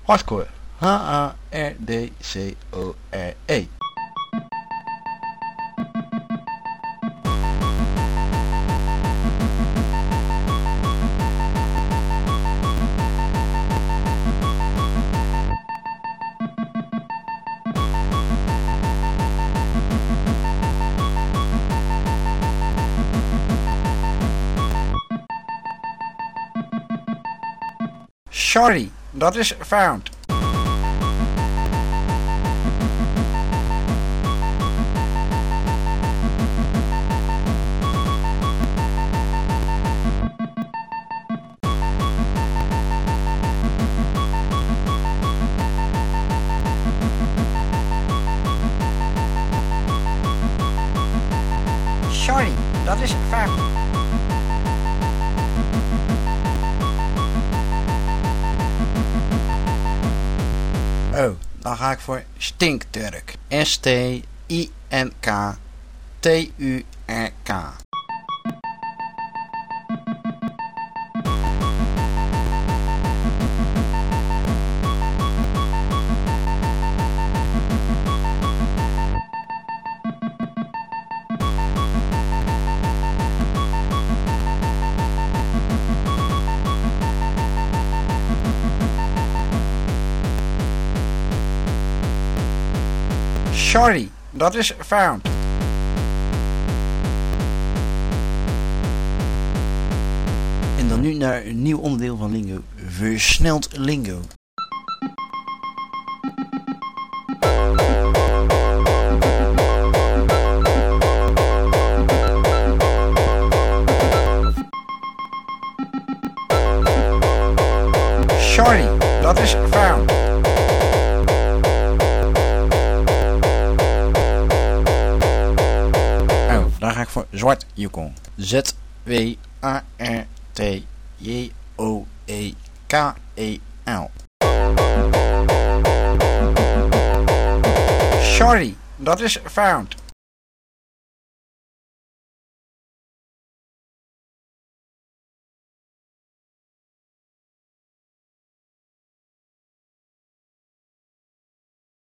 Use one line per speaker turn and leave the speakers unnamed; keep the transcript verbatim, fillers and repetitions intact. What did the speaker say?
Hardcore. H A R D C O R E. Sorry, dat is fout. Sorry, dat is fout. Oh, dan ga ik voor stinkturk. S T I N K T U R K. Sorry, dat is fout. En dan nu naar een nieuw onderdeel van Lingo. Versneld Lingo. Sorry, dat is fout. Daar ga ik voor zwart Yukon. Z W A R T J O E K E L. Sorry, dat is fout.